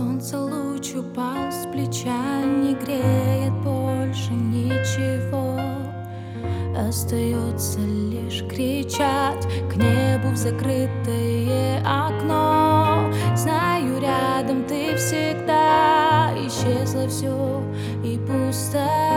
Солнце луч упал с плеча, не греет больше ничего. Остается лишь кричать к небу в закрытое окно. Знаю, рядом ты всегда, исчезло все и пусто.